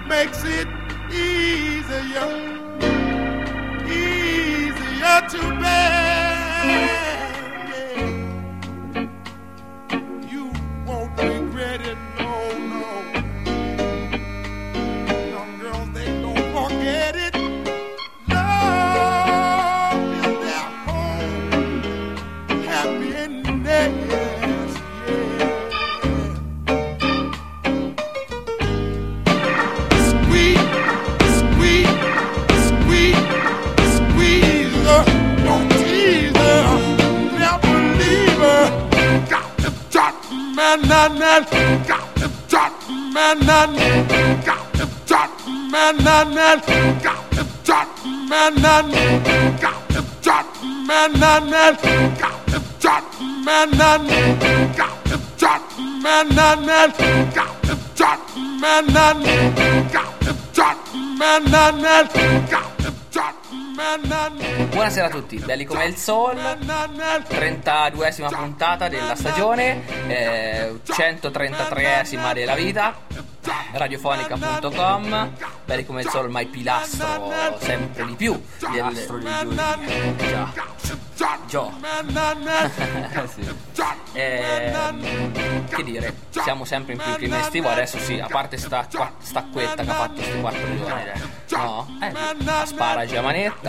makes it easier to bear. You won't regret it, no, no. Young girls, they don't forget it. Love is their home, happiness, yeah. Sweet, sweet, sweet, squeeze her, don't tease her, never leave her. Got to talk, man, got to talk, man, got to talk, man, got to talk, man, got to talk, man, got to talk, man, got to talk, man, got to talk, man, got to talk, man, got to talk, man. Buonasera a tutti, belli come il sol, 32esima puntata della stagione, 133esima della vita, radiofonica.com, belli come il sol, ma il pilastro sempre di più, pilastro di Gio. Sì. Che dire, siamo sempre in più clima estivo, adesso sì, a parte stacquetta che ha fatto questi 4 giorni, no? Asparagi a manetta.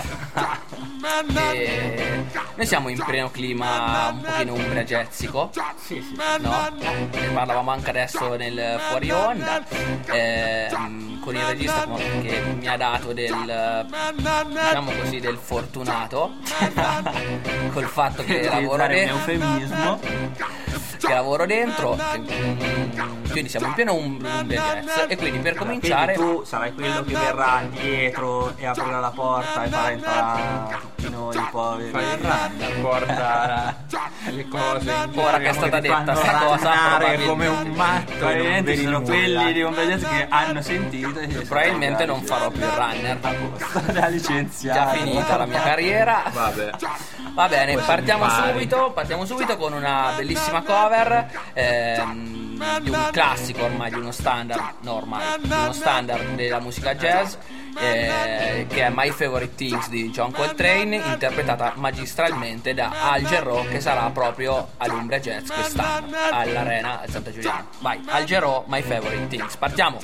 E noi siamo in pieno clima un pochino umbragezzico, sì, no? Ne parlavamo anche adesso nel fuori onda, con il regista che mi ha dato del, diciamo così, del fortunato col fatto che lavoro dentro, eufemismo, che lavoro dentro, quindi siamo in pieno jazz, e quindi per cominciare tu sarai quello che verrà dietro e aprirà la porta e farà entrare tutti noi poveri, fai il runner, porta le cose. Ora che è stata detta sta cosa, come un matto, probabilmente sono quelli di un jazz che hanno sentito e probabilmente non farò più il runner, da licenziato, già finita la mia carriera. Vabbè. Va bene, partiamo subito con una bellissima cover di un classico ormai, di uno standard della musica jazz, che è My Favorite Things di John Coltrane, interpretata magistralmente da Al Jarreau, che sarà proprio all'Umbria Jazz quest'anno all'Arena Santa Giuliana. Vai, Al Jarreau, My Favorite Things, partiamo!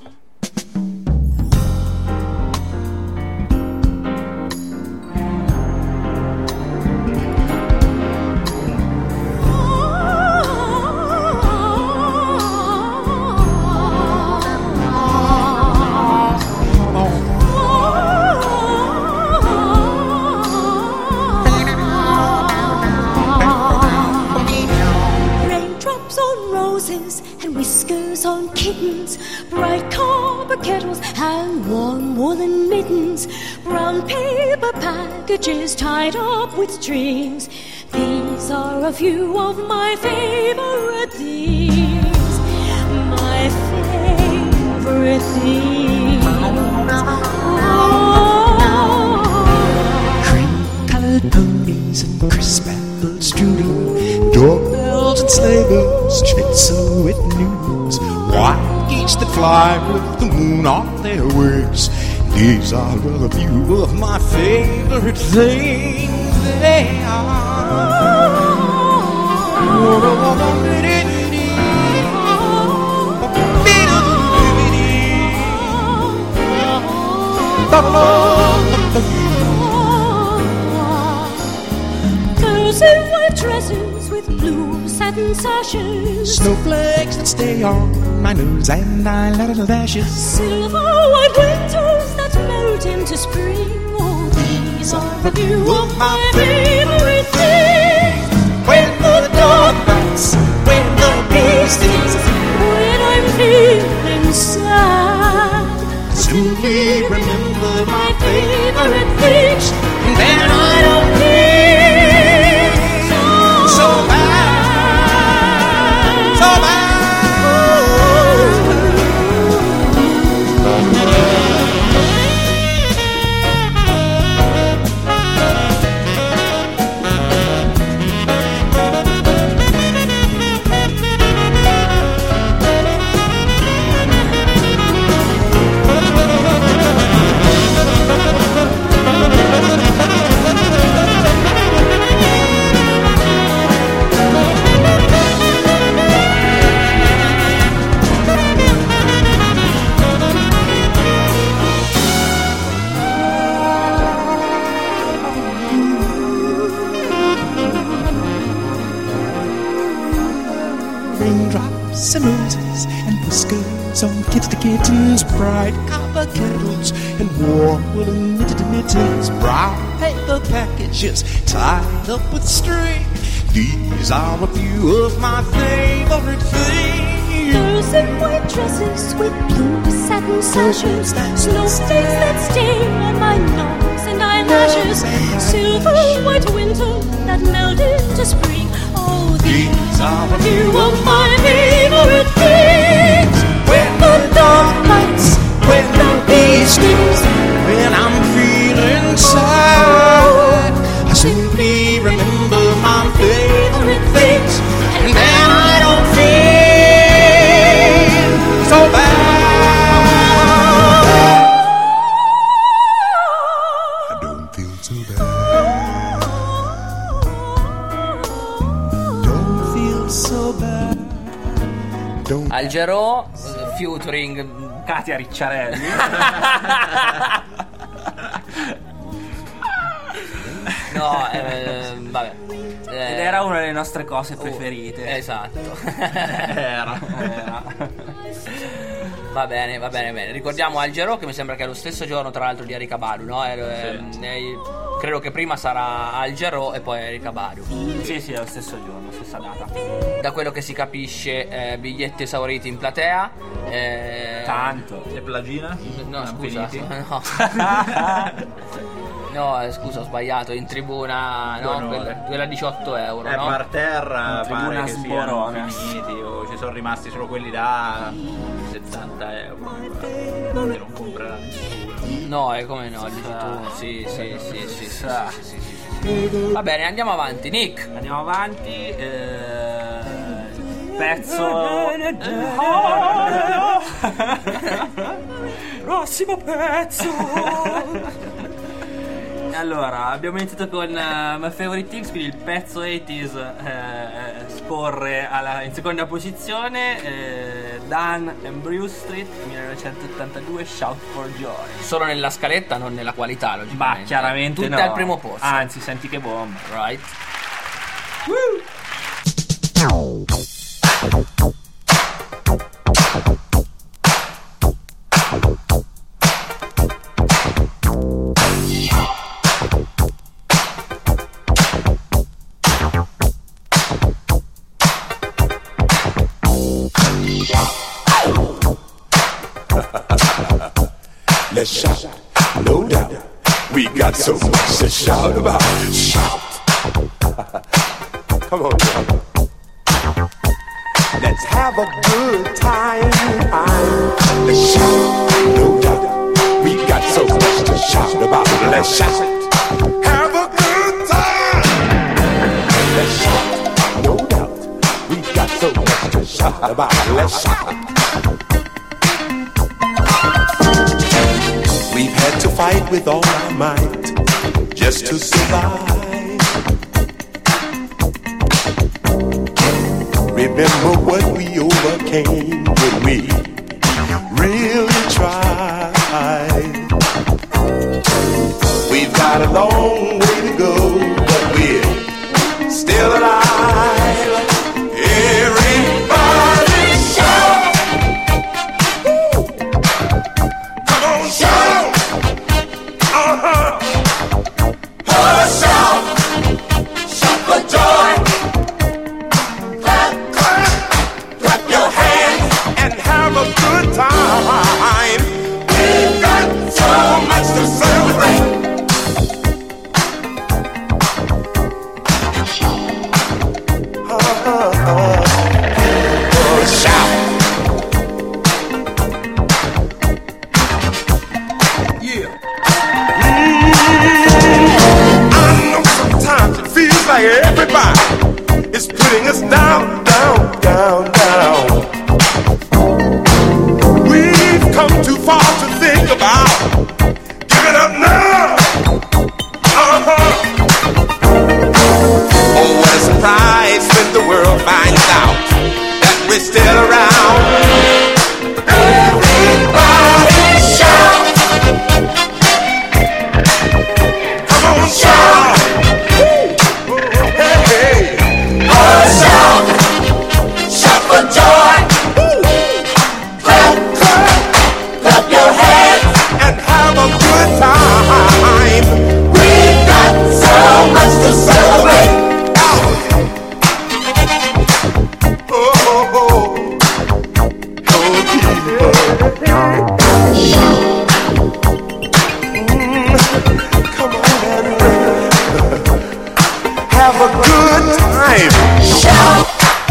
On kittens, bright copper kettles, and warm woolen mittens, brown paper packages tied up with strings. These are a few of my favorite things. My favorite things. Cream-colored ponies and crisp apple strudel, doorbells and sleigh bells, schnitzel with news, white geese that fly with the moon on their wings. These are a few of my favorite things. They are. Girls in white dresses with blue satin sashes, snowflakes that stay on my nose and eyeliner lashes, silver white winters that melt into spring. Oh, these are a few of my favorite things. When the dog bites, when the bee stings, when I'm feeling sad, simply remember my favorite things, and then I don't feel so bad. some kittens, bright copper kettles, and warm woolen knitted mittens, brown paper packages tied up with string. These are a few of my favorite things. Girls in white dresses with blue satin sashes, snowflakes that stay on my nose and eyelashes, silver white winter that melt into spring. Oh, these are a few of my favorite things. When the dark nights, when the bee stings, when I'm feeling sad, I simply remember my favorite things, and then I don't feel so bad. I don't feel so bad. Don't feel so bad. Don't. Al Jarreau featuring Katia Ricciarelli. no, vabbè. Ed era una delle nostre cose preferite. Esatto. Era. Va bene, bene. Ricordiamo Al Jarreau, che mi sembra che è lo stesso giorno tra l'altro di Erykah Badu, no? Credo che prima sarà Al Jarreau e poi Erykah Badu. Sì, è lo stesso giorno, stessa data. Da quello che si capisce, biglietti esauriti in platea. Tanto. E Plagina? No, scusa. Finiti? No, scusa, ho sbagliato. In tribuna, no, quella 18 euro. No? Parterra pare che siano Sborone. finiti o ci sono rimasti solo quelli da 70 euro. Che non comprerà nessuno. No, e come no? Dici tu. Sì. Va bene, andiamo avanti. Nick. Andiamo avanti. Pezzo. Prossimo pezzo. Allora, abbiamo iniziato con My Favorite Things, quindi il pezzo 80s scorre in seconda posizione. Dan and Bruce Street 1982, Shout for Joy. Solo nella scaletta, non nella qualità, logicamente. Ma chiaramente tutte no. al primo posto. Anzi, senti che bomba. Right. Let's shout, no doubt. We got so much to shout about. Shout. Come on, y'all. Let's have a good time. Let's shout, no doubt. We got so much to shout about. Let's shout. Have a good time. Let's shout, no doubt. We got so much to shout about. Let's shout. We've had to fight with all our might just to survive. Remember what we overcame when we really tried. We've got a long way to go, but we're still alive. Everybody shout! Come on, shout! Shout! Shout for joy! Clap, clap, clap your hands and have a good time. We've got so much to celebrate. Come on and have a good time. Shout.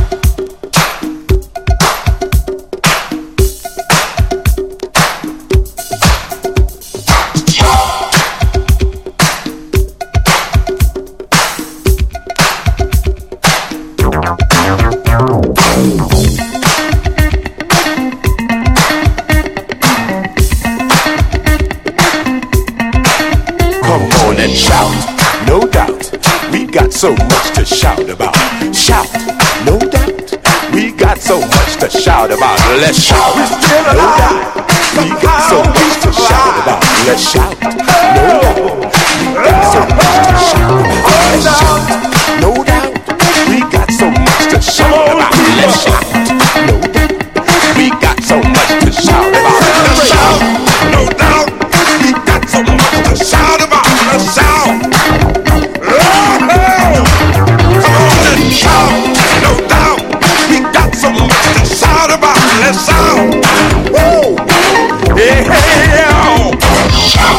So much to shout about. Shout, no doubt. We got so much to shout about. Let's shout, no doubt. We got so much to shout about. Let's shout, no doubt. We got so much to shout about. Let's shout, no doubt. We got so much to shout about. Let's shout, no doubt. We got so much to shout about. Let's shout, no doubt. We got so much to shout about. Let's shout. Shout, no doubt, we got so much to shout about. Let's shout, whoa, yeah, shout.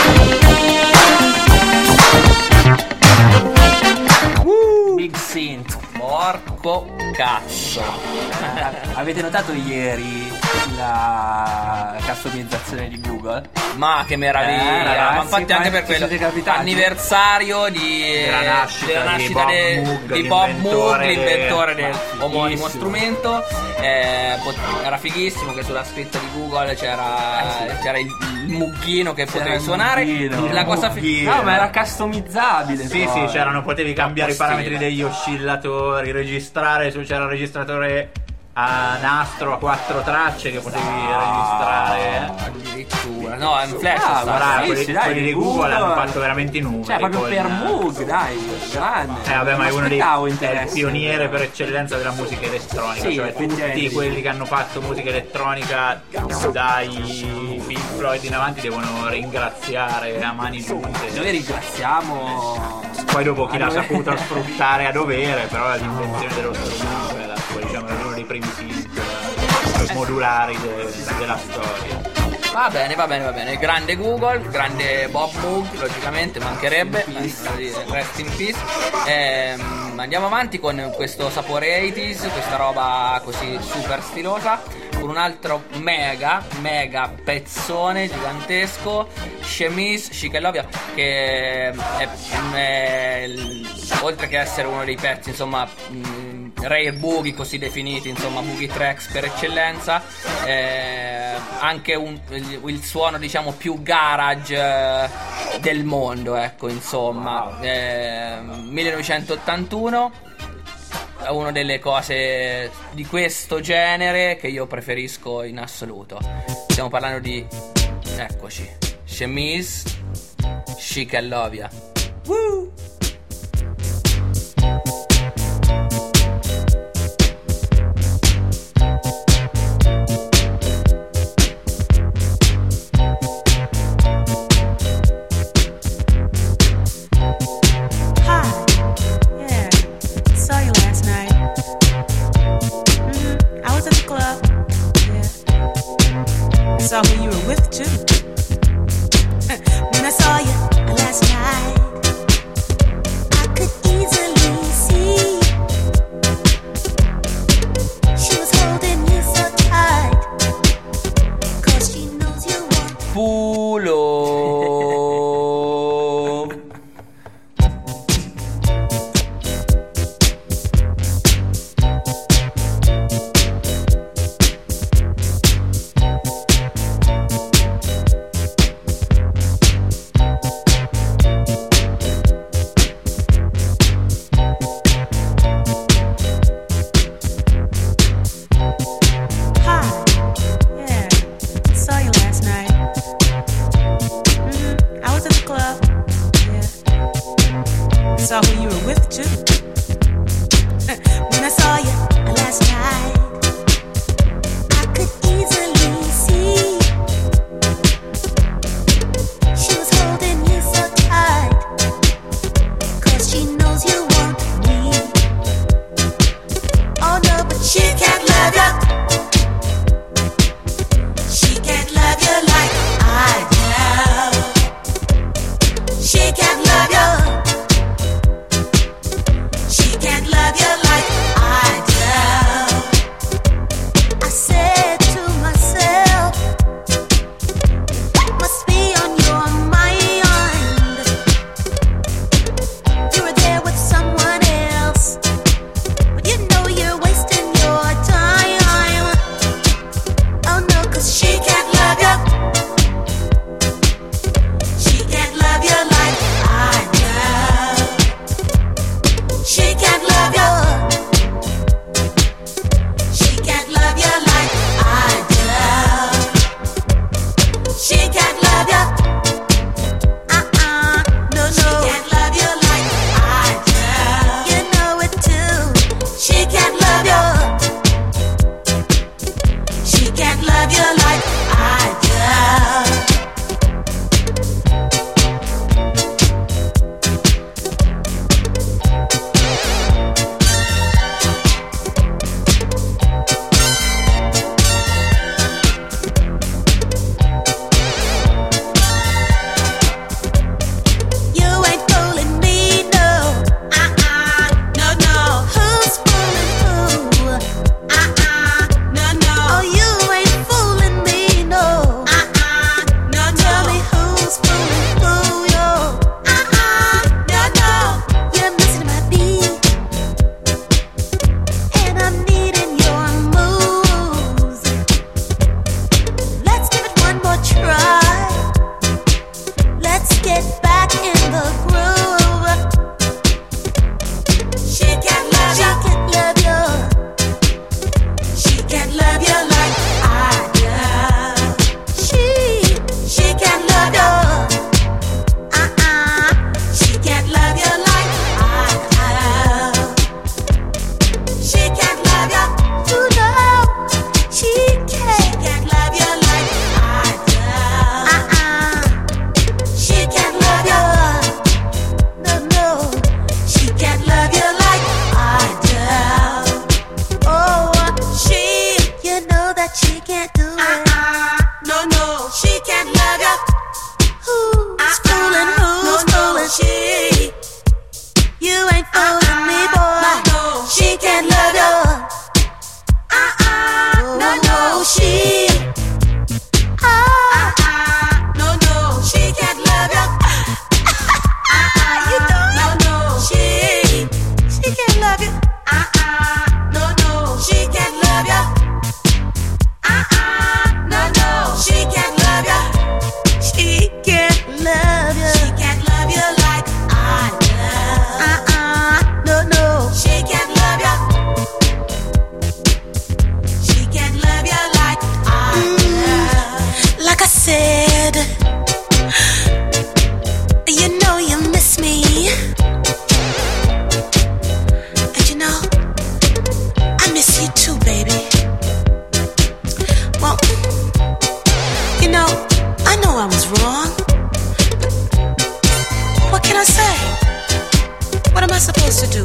Big Synth. Porco cazzo. Avete notato ieri la customizzazione di Google? Ma che meraviglia, ragazzi, ma infatti anche per ci siete quello capitati? Anniversario della nascita di Bob Moog, l'inventore del omonimo strumento. Era fighissimo che sulla scritta di Google c'era il mucchino che potevi suonare. La cosa no, ma era customizzabile. Sì, poi. sì, potevi cambiare i parametri degli oscillatori, registrare, c'era il registratore a nastro a 4 tracce che potevi registrare. Addirittura. No, è un flash. Quelli di Google hanno fatto veramente i numeri. Cioè, proprio per Moog, dai, grande. Vabbè, ma è uno dei interesse. pioniere per eccellenza della musica elettronica. Sì, cioè, tutti quelli che hanno fatto musica elettronica dai Pink Floyd in avanti devono ringraziare a mani giunte. Noi ringraziamo. Poi dopo chi l'ha saputo sfruttare a dovere, però l'invenzione dello strumento è uno dei primi synth modulari della storia. Va bene. Grande Google, grande Bob Moog, logicamente mancherebbe. Rest in peace. Andiamo avanti con questo sapore 80s, questa roba così super stilosa, con un altro mega pezzone gigantesco, Chemise, Chic and Lovia, che è oltre che essere uno dei pezzi, insomma, rare boogie così definiti, insomma, boogie tracks per eccellenza, anche il suono, diciamo, più garage del mondo, ecco, insomma. 1981 è una delle cose di questo genere che io preferisco in assoluto. Stiamo parlando di, eccoci, Chemise, Chic and Lovia. Woo! Saw who you were with too. When I saw you last night, I could easily see she was holding you so tight, 'cause she knows you want Pulo. 'cause she can't love you. She can't love you like I do. She can't love you. She can't love you like I do. She can't love you. No, no. She can't love you like I do. You know it too. She can't love you. She can't love you like I do. You ain't fooling me, no. No, no. Who's fooling who? No, no. Oh, you ain't fooling me, no. No, no. Tell me who's fooling who, yo. No, no. You're missing my beat, and I'm needing your moves. Let's give it one more try. Let's get back in the groove. She can't love you. She can't love you like I do. She can't love you. She can't love you like I do. She can't love you. You know she can't love you like I do. She can't love you. No, no. She can't love you like I do. Oh, you know that she can't do it. No, no. She can't love you. Who's fooling? Who's fooling? You ain't fooling me, boy. No, she can't love you. No, no. No, no. She can't love you. You know it. No, no. She can't love you. No, no. She can't love you. No, no. She can't love you. She can't love you. She can't love you like I do. No, no. She can't love you. She can't love you like I do. Like I said, you know you miss me. And you know, I miss you too, baby. Well, you know I was wrong. But what can I say? What am I supposed to do?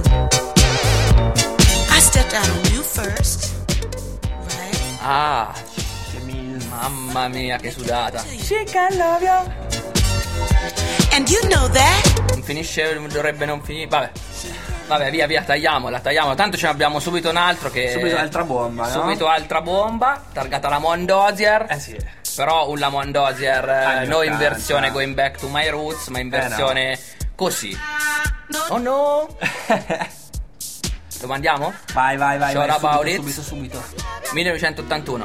I stepped out on you first, right? Ah, mamma mia, che sudata. She can love you. And you know that. Non finisce, dovrebbe non finire. Vabbè, via, tagliamola. Tanto ce ne abbiamo subito un altro che. Subito altra bomba, no? Subito altra bomba, targata Lamont Dozier. Sì. Però un Lamont Dozier non in 80. versione Going Back to My Roots, ma in versione così. Oh no! Lo mandiamo? Vai. Sure about it. Subito. 1981.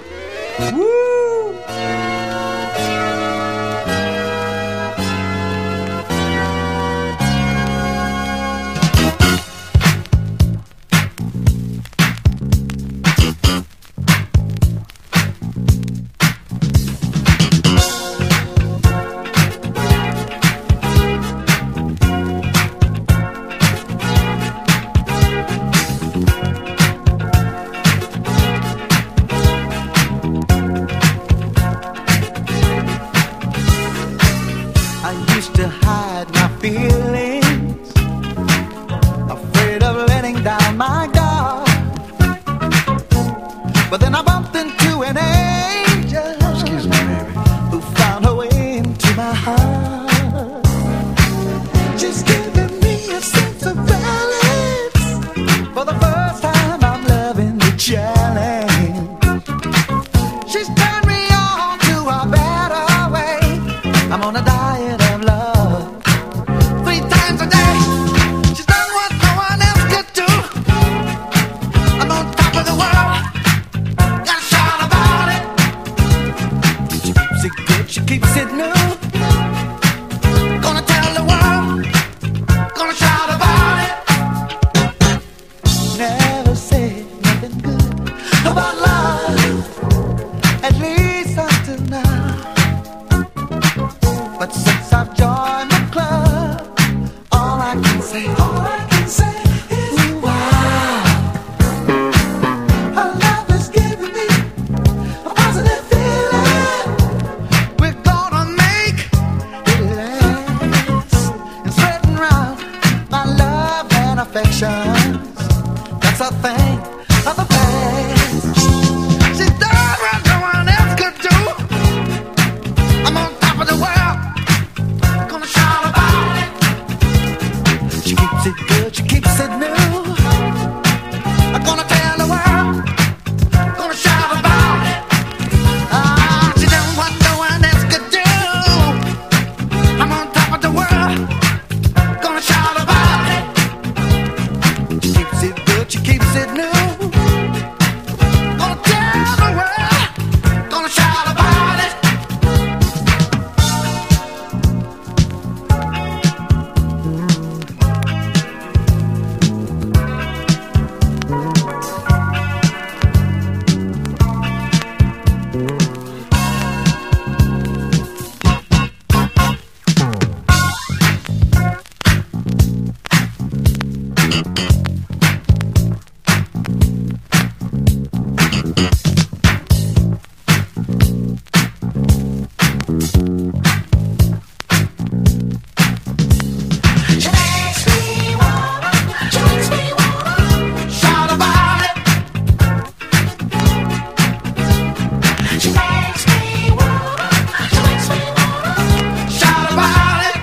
now. But since I've joined the club, all I can say is wow. Her love is giving me a positive feeling. We're gonna make it last and spreading round my love and affections. That's a thing of the past. She's done what no one else could do. I'm on top of the world, gonna shout about it. She keeps it good, she keeps it new. I'm gonna tell the world, gonna shout about it. Ah, she done what no one else could do. I'm on top of the world, gonna shout about it. She keeps it good, she keeps it new. Gonna tell the world, gonna shout about it. She makes me wanna shout about it. She makes me wanna shout about it.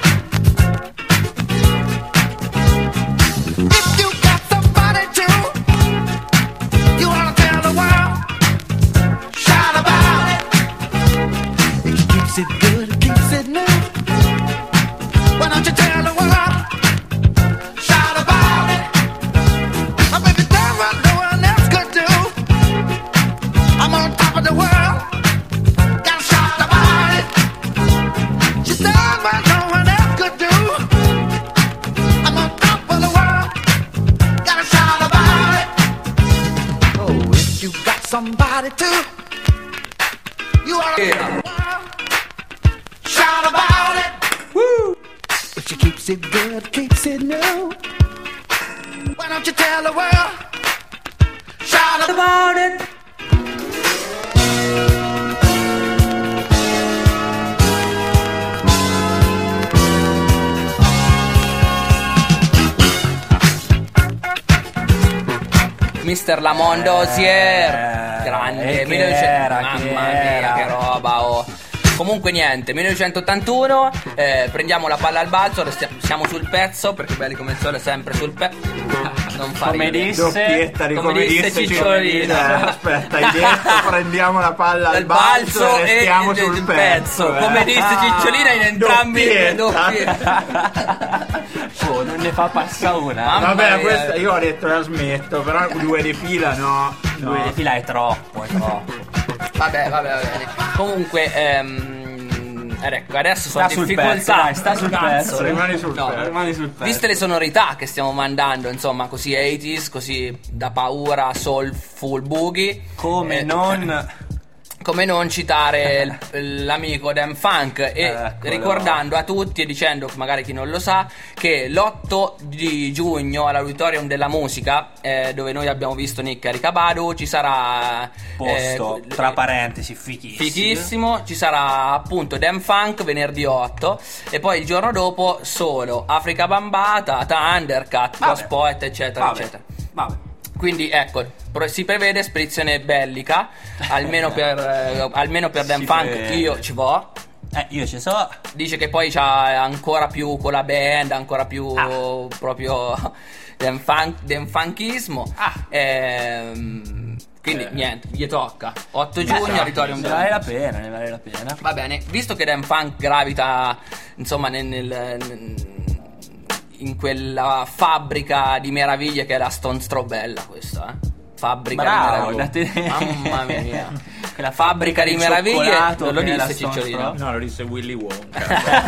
If you got somebody to, you wanna tell the world, shout about it. It keeps it good, it keeps it new. Why don't you tell the world, shout about it? My baby done what no one else could do. I'm on top of the world, gotta shout about it. She's done what no one else could do. I'm on top of the world, gotta shout about it. Oh, if you got somebody to, you ought to tell the world, shout about it. Woo! If she keeps it good, keeps it new. Why don't you tell the world, shout about it? Mr. Lamont Dozier, grande, che era, mamma che mia, era. che roba, oh. Comunque niente, 1981, prendiamo la palla al balzo, siamo sul pezzo, perché belli come il sole sempre sul pezzo. Non fa Come ridere. disse, Doppietta di come disse Cicciolina. Aspetta, hai detto prendiamo la palla al balzo e restiamo sul pezzo. Come disse Cicciolina in entrambi i Doppietta. Oh, non ne fa passare una. Mamma Vabbè, mia. questa io ho detto la smetto, però 2 di fila no. Due di fila è troppo, è troppo. Vabbè, va bene. Comunque, ecco, adesso sono Sta sul difficoltà. pezzo, dai, sta sul Cazzo. pezzo. Rimani sul No, pezzo. Rimani sul pezzo. Viste le sonorità che stiamo mandando, insomma, così 80s, così da paura, soulful boogie. Come non citare l'amico Dan Funk e Eccolo. ricordando a tutti e dicendo, magari chi non lo sa, che l'8 di giugno all'Auditorium della Musica, dove noi abbiamo visto Nick Ericabadu, ci sarà posto, tra parentesi, fichissimo, ci sarà appunto Dan Funk venerdì 8 e poi il giorno dopo solo Africa Bambata, Thundercat, Ghost Poet, eccetera, eccetera. Vabbè. Quindi ecco, si prevede spedizione bellica, almeno per Dan Si Funk, prevede. io ci vo. Io ci so. Dice che poi c'ha ancora più con la band, ancora più proprio Dan Funkismo. Quindi niente, gli tocca 8 giugno Auditorium Ne della vale la Musica. pena, ne vale la pena. Va bene, visto che Dan Funk gravita insomma in quella fabbrica di meraviglie che è la Stone Strobella, questa fabbrica Bravo, di meraviglie. Mamma mia. Quella fabbrica di meraviglie. cioccolato Non lo che è la disse Stone Cicciolino. Throw. No, lo disse Willy Wonka.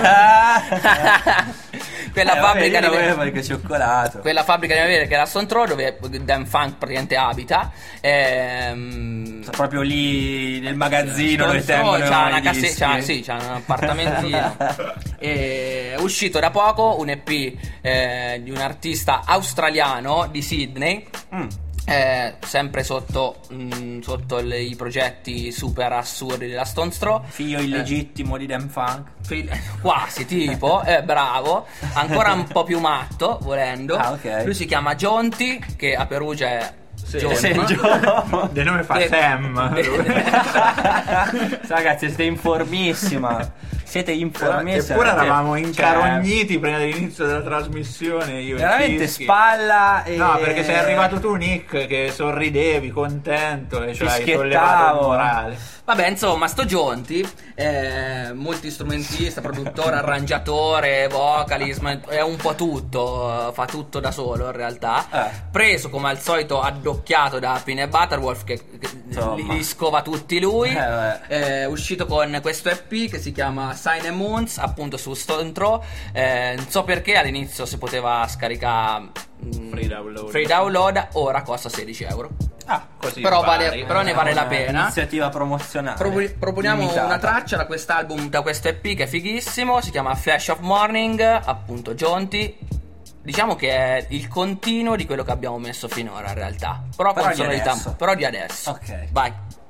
Quella fabbrica di meraviglie che cioccolato. Quella fabbrica di meraviglie che è la Stone Throw, dove Dan Funk praticamente abita. Proprio lì nel magazzino dove Stone Throw tengono c'ha una i dischi. c'ha un appartamentino. È uscito da poco un EP di un artista australiano di Sydney. Sempre sotto i progetti super assurdi della Stone Throw. Figlio illegittimo di Dan Funk. Quasi tipo, bravo, ancora un po' più matto volendo. Ok. Lui si chiama Jonty, che a Perugia è Del nome fa Sam. Ragazzi, siete informissima. Eppure eravamo incarogniti prima dell'inizio della trasmissione. Io veramente e Fischi. spalla e... No, perché sei arrivato tu, Nick, che sorridevi contento e cioè hai Fischiettavo. sollevato il morale. Vabbè, insomma, sto Jonty è multistrumentista, produttore, arrangiatore, vocalist, è un po' tutto, fa tutto da solo in realtà. Preso come al solito addocchiato da Peanut Butterwolf che li scova tutti lui. È uscito con questo EP che si chiama Sign and Moons, appunto su Stone Throw. Non so perché all'inizio si poteva scaricare free download, ora costa 16 euro. Così Però pari, ne vale la pena. Iniziativa promozionale. Proponiamo limitata. una traccia da quest'album, da questo EP che è fighissimo. Si chiama Flash of Morning, appunto Jonty. Diciamo che è il continuo di quello che abbiamo messo finora in realtà. Però con di sonorità. adesso. Però di adesso. Ok. Vai.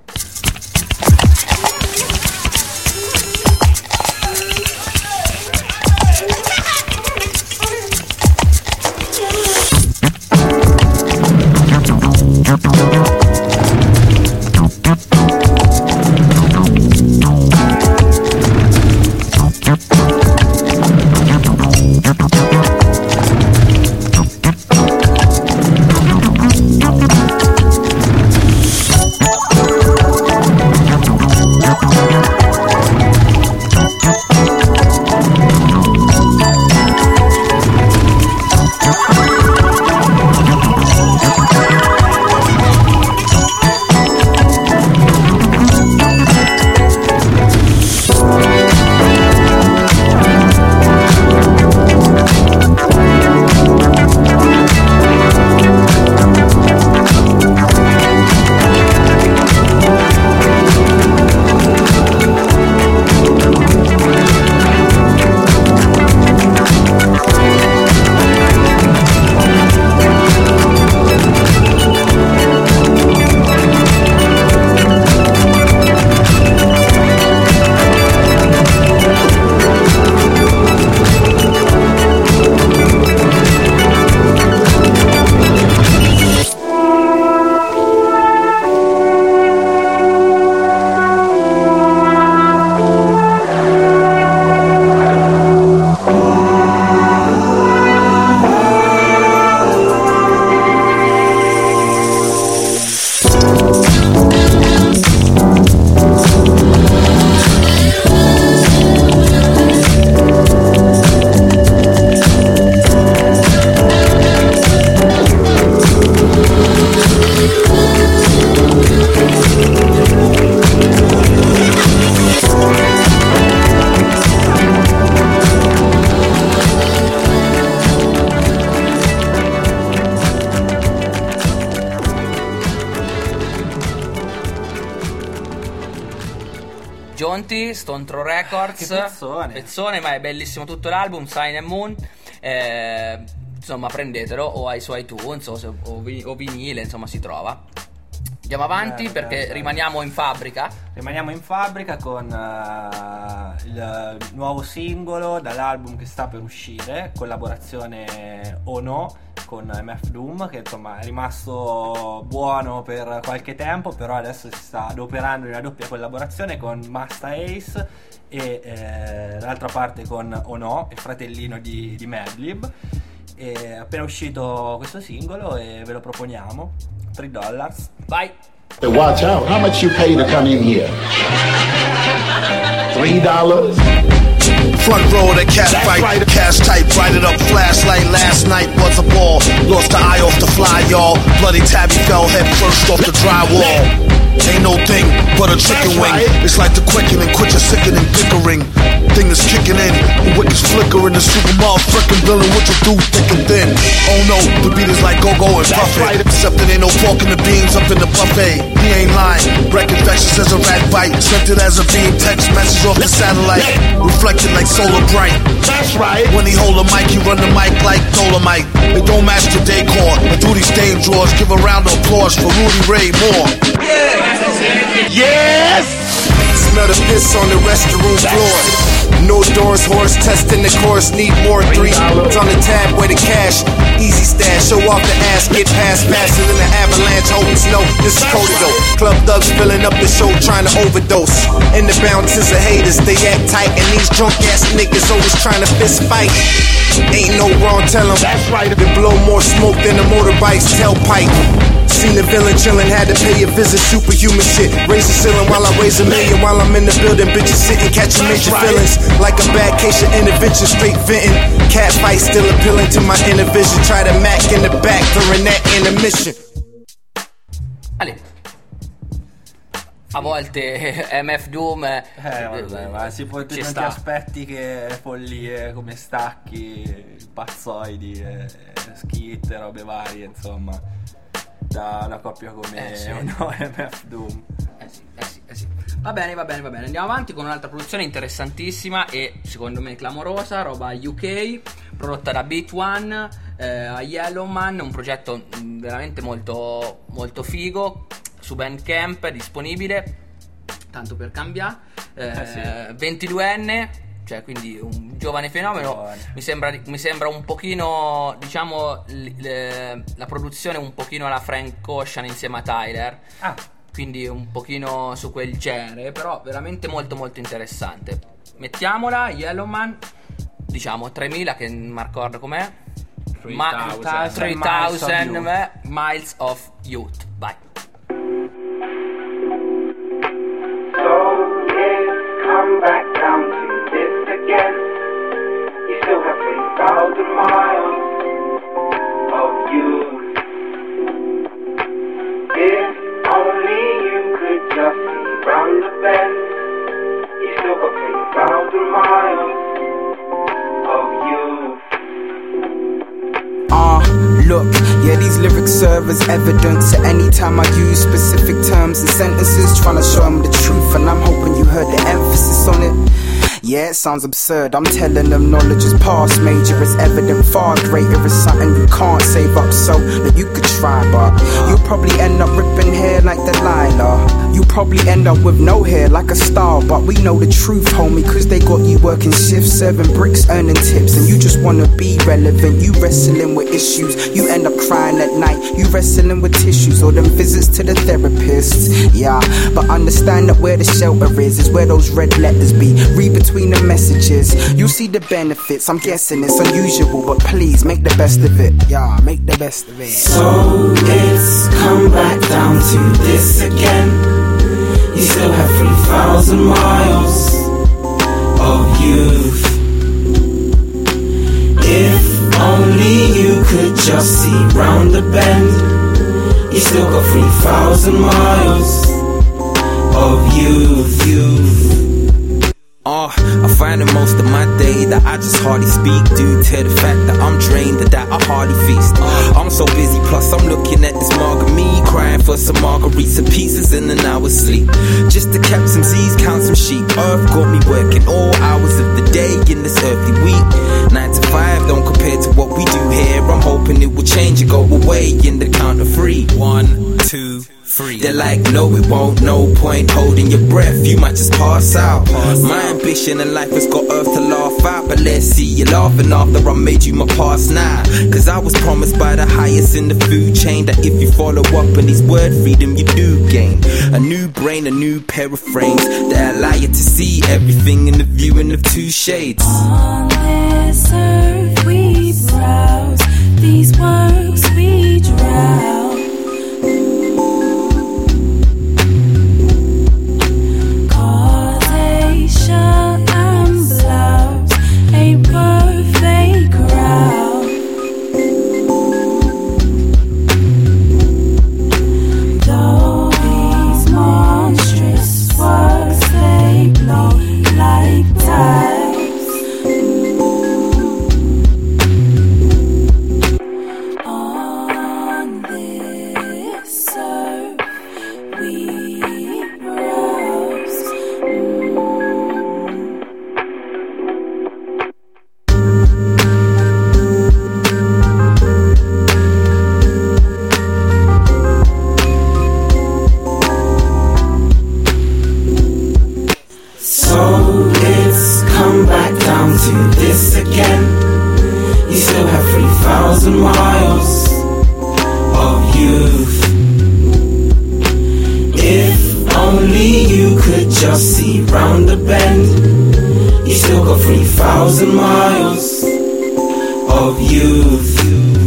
Jonty, Stone Throw Records. Che pezzone, ma è bellissimo tutto l'album. Sign and Moon. Insomma, prendetelo o su iTunes o vinile, insomma, si trova. Andiamo avanti perché rimaniamo in fabbrica. Rimaniamo in fabbrica con il nuovo singolo dall'album che sta per uscire, collaborazione o no con MF Doom, che insomma è rimasto buono per qualche tempo, però adesso si sta adoperando in una doppia collaborazione con Masta Ace e dall'altra parte con O No, il fratellino di Madlib. È appena uscito questo singolo e ve lo proponiamo. $3. Vai. Watch out. How much you pay to come in here? $3? Front row of the cat fight, cash type, write it up, flashlight. Last night was a ball, lost the eye off the fly, y'all. Bloody tabby fell head first off the drywall. Ain't no thing but a chicken wing. It's like the quickening, quit your sickening bickering. Thing is kicking in, the wickets flickering. The super motherfucking villain, what you do thick and thin. Oh no, the beat is like go-go and Buffett. Except it ain't no pork in the beans up in the buffet. He ain't lying, wreck infections as a rat bite. Sent it as a beam, text message off the satellite. Reflected like solar bright. That's right. When he hold a mic, he run the mic like Dolomite. It don't match the decor, but do these stain drawers. Give a round of applause for Rudy Ray Moore. Yes! Smell the piss on the restroom floor. No doors, horse testing the course. Need more $3 on the tab where the cash. Easy stash, show off the ass. Get past faster than the avalanche. Holding snow, this is Codigo. Club thugs filling up the show, trying to overdose. And the bounces of haters, they act tight. And these drunk ass niggas always trying to fist fight. Ain't no wrong, tell them. That's right. They blow more smoke than the motorbike's tailpipe. Seen the villain chillin', had to pay a visit, superhuman shit. Raise the ceiling while I raise $1 million. While I'm in the building, bitches sitting, catching major feelings. Like a bad case of intervention, straight venting. Cat fight still appealing to my inner vision. Try to Mac in the back during that intermission. Ale. A volte MF Doom vabbè, ma si può ci tanti sta. aspetti che follie come stacchi, pazzoidi, skit, robe varie, insomma, da una coppia come sì. no, MF Doom. Sì. Va bene. Andiamo avanti con un'altra produzione interessantissima e secondo me clamorosa, roba UK, prodotta da Beat One, a Yellowman, un progetto veramente molto, molto figo, su Bandcamp, disponibile, tanto per cambiare, 22enne, cioè quindi un giovane fenomeno. Mi sembra un pochino, diciamo, la produzione un pochino alla Frank Ocean insieme a Tyler, quindi un pochino su quel genere, però veramente molto molto interessante. Mettiamola, Yellowman, diciamo 3000, che non mi ricordo com'è, 3000 Miles of Youth, vai. Come back down to this again. You still have 3,000 miles of youth. If only you could just see round the bend. You still got 3,000 miles of youth. Look, yeah, these lyrics serve as evidence at any time I use specific terms and sentences, trying to show them the truth, and I'm hoping you heard the emphasis on it. Yeah, it sounds absurd, I'm telling them knowledge is past major, it's evident far greater, it's something you can't save up, so that you could try, but you'll probably end up ripping hair like Delilah. You'll probably end up with no hair like a star, but we know the truth, homie, cause they got you working shifts, serving bricks, earning tips, and you just wanna be relevant. You wrestling with issues, you end up crying at night, you wrestling with tissues, or them visits to the therapists. Yeah, but understand that where the shelter is where those red letters be. Read between the messages, you see the benefits. I'm guessing it's unusual, but please make the best of it. Yeah, make the best of it. So it's come back down to this again. You still have 3,000 miles of youth. If only you could just see round the bend. You still got 3,000 miles of youth. I find in most of my day that I just hardly speak due to the fact that I'm drained and that I hardly feast. I'm so busy, plus I'm looking at this margarine, crying for some margaritas and pieces in an hour's sleep. Just to cap some Z's, count some sheep. Earth got me working all hours of the day in this earthly week. 9 to 5 don't compare to what we do here. I'm hoping it will change and go away in the count of 3. 1, 2, 3. They're like, no it won't, no point holding your breath, you might just pass out. My ambition in life has got earth to laugh at, but let's see you laughing after I made you my past now. Cause I was promised by the highest in the food chain that if you follow up on these word freedom you do gain a new brain, a new pair of frames that allow you to see everything in the viewing of 2 shades. On this earth we browse, these works we drown. Causation and blouse, to this again. You still have 3,000 miles of youth. If only you could just see round the bend. You still got 3,000 miles of youth.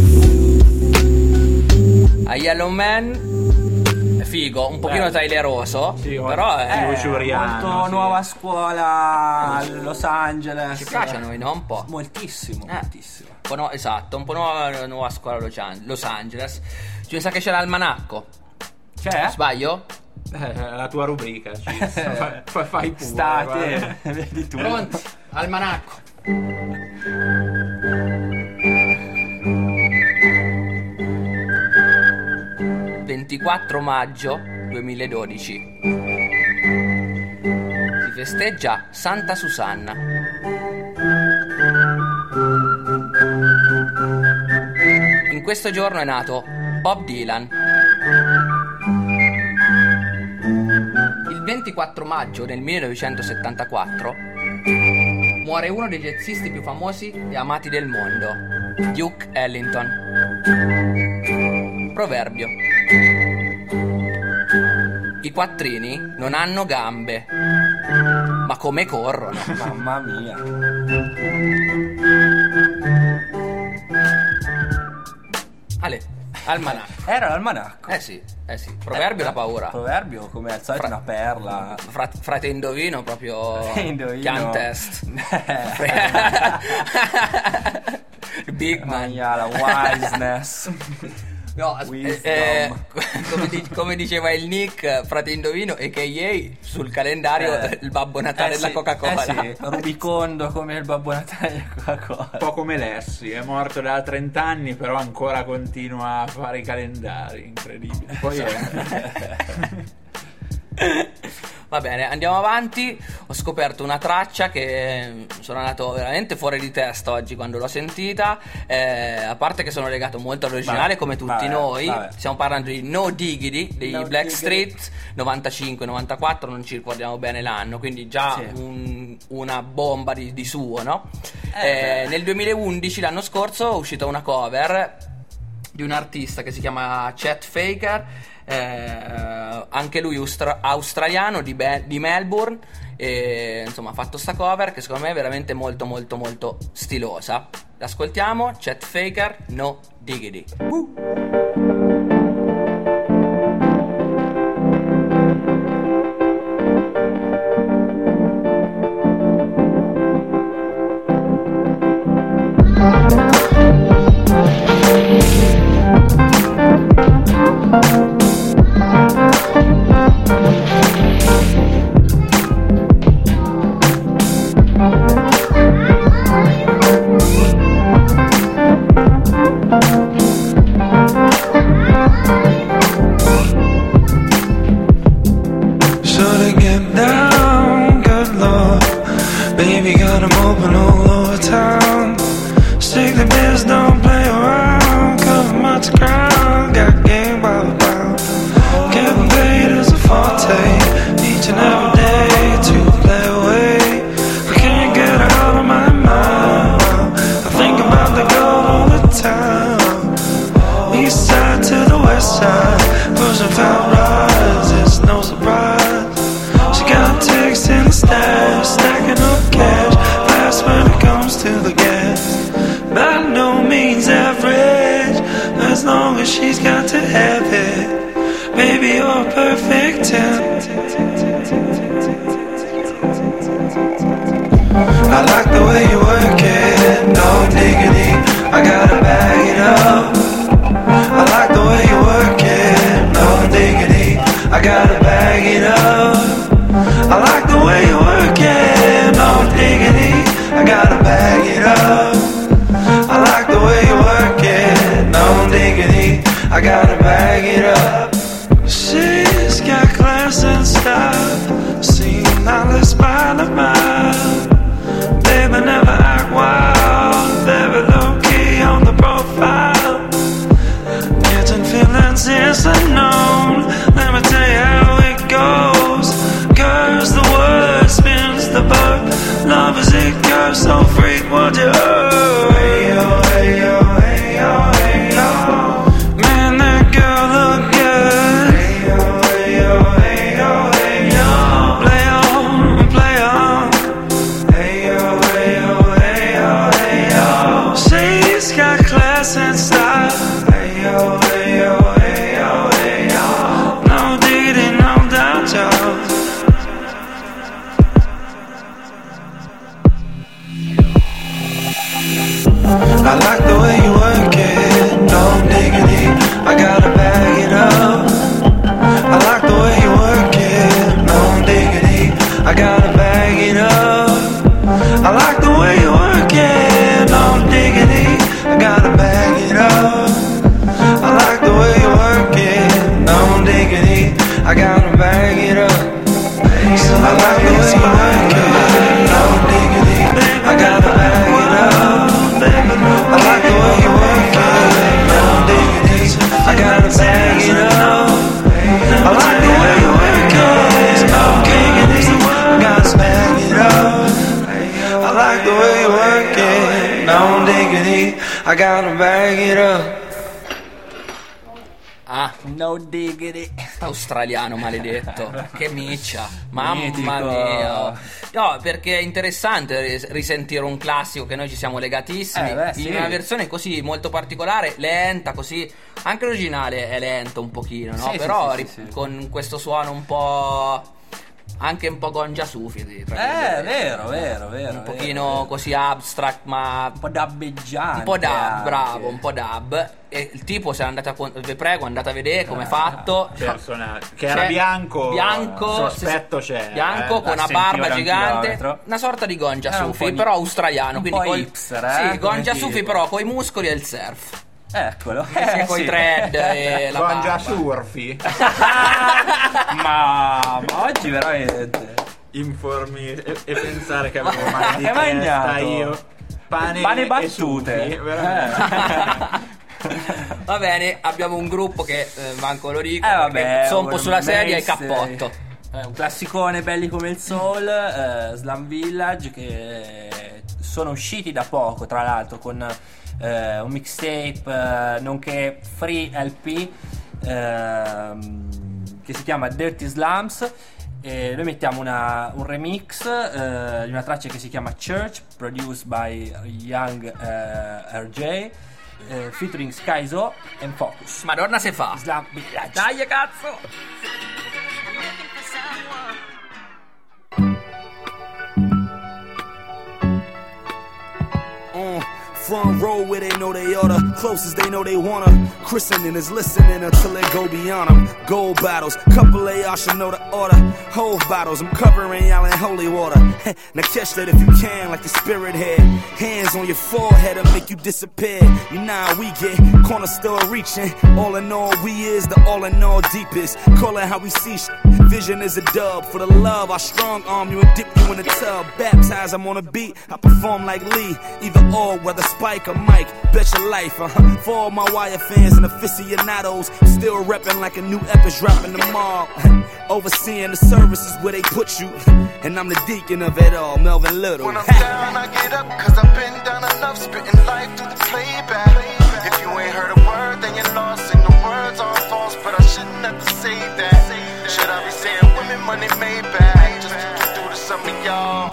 A Yellow Man è figo, un pochino taileroso, però è molto nuova scuola a Los Angeles. Ci piace a noi, no? Un po'. Moltissimo, moltissimo. Un po' esatto, un po' nuova scuola a Los Angeles. Ci sa che c'è l'almanacco. C'è? Sbaglio? La tua rubrica, fai pure. State, vedi tu. Pronti? Almanacco. Il 24 maggio 2012 si festeggia Santa Susanna. In questo giorno è nato Bob Dylan. Il 24 maggio del 1974 muore uno dei jazzisti più famosi e amati del mondo, Duke Ellington. Proverbio: i quattrini non hanno gambe, ma come corrono. Mamma mia. Ale, almanacco. Era l'almanacco. Sì. Proverbio da paura. Proverbio, come al solito, una perla. Frate indovino proprio. Indovino. Chian test. Big man. La wiseness. No, come diceva il Nick, frate indovino, a.k.a. sul calendario il Babbo Natale della Coca-Cola. Sì, rubicondo come il Babbo Natale della Coca-Cola. Un po' come Lessi, è morto da 30 anni, però ancora continua a fare i calendari, incredibile. Poi Va bene, andiamo avanti. Ho scoperto una traccia che sono andato veramente fuori di testa oggi quando l'ho sentita. A parte che sono legato molto all'originale, come tutti noi. Stiamo parlando di No Diggity dei Blackstreet, 95-94, non ci ricordiamo bene l'anno, quindi già una bomba di suo, no? Nel 2011, l'anno scorso, è uscita una cover di un artista che si chiama Chet Faker, anche lui australiano di Melbourne, e insomma ha fatto sta cover che secondo me è veramente molto molto molto stilosa. L'ascoltiamo, Chet Faker, No Diggity. I like the way you work it, no diggity, I gotta bag it up. I like the way you work it, no diggity, I gotta bag it up. I like the way you work it, no diggity, I gotta bag it up. I like the way you work it, no diggity, I gotta bag it up. She's got class and style, seen all the spine of mine. Baby, never act wild, very low-key on the profile. Getting feelings is unknown, let me tell you how it goes. Curves the word, spins the verb, love as it curves so free. I like the way you work it, no diggity, I gotta bag it up. I like the way you work it, no diggity, I gotta bag it up. I like the way you work it, no diggity, I gotta bag it up. I like the way you work it, no diggity, I gotta bag it up. I like the way you work it, no diggity, I gotta bag it up. I like the way you work it, no diggity, I gotta bag it up. I like the way you work it, no diggity, I gotta bag it up. I like the way you work it, no diggity, I gotta bag it up. Ah, no diggity. Australiano maledetto. Che miccia. Mamma Mitico. mia. No, perché è interessante risentire un classico che noi ci siamo legatissimi Sì. in una versione così molto particolare, lenta, così. Anche l'originale è lento un pochino, no? Sì, Però sì. con questo suono un po'. Anche un po' Gonja Sufi, Vero. Un pochino così abstract, ma un po' dabbeggiante. Un po' dub, anche. bravo, un po' dub. E il tipo, se andate vi prego, andate a vedere come è fatto. Personaggio che C'è era bianco, sospetto c'è, bianco con una sentivo barba da un gigante, chilometro. una sorta di Gonja Era un Sufi, po' però australiano, un quindi po' col hipster, sì, come Gonja tipo. Sufi però coi muscoli e il surf. Eccolo. Sì, coi thread e la Gonja barba. Surfi. ma oggi veramente Informi e pensare che avevo male di che testa mangiato? io. Pane e battute. sufi, veramente. Va bene, abbiamo un gruppo che manco lo dico, vabbè, perché zompo un sulla sedia e mainstay. cappotto. Un classicone belli come il Soul, Slum Village, che sono usciti da poco, tra l'altro, con un mixtape nonché free LP che si chiama Dirty Slums. E noi mettiamo un remix di una traccia che si chiama Church, produced by Young RJ, featuring Skyzo and Focus. Madonna se fa. Slum Village. Dai cazzo. Front row where they know they oughta, closest they know they wanna. Christening is listening until they go beyond them. Gold battles, couple of y'all should know the order. Whole bottles, I'm covering y'all in holy water. Now catch that if you can, like the spirit head. Hands on your forehead and make you disappear. You know how we get, corner store reaching. All in all, we is the all in all deepest. Call it how we see vision is a dub. For the love, I strong arm you and dip you in the tub. Baptize, I'm on a beat, I perform like Lee. Either or, whether Spike or Mike, bet your life, For all my Wire fans and aficionados, still reppin' like a new ep is dropping tomorrow. Overseeing the services where they put you, and I'm the deacon of it all, Melvin Little. When I'm down, I get up, cause I've been down enough, spitting life through the playback. If you ain't heard a word, then you're lost, and the words are false, but I shouldn't have to say that. Should I be saying women money made back, just to get through to some of y'all?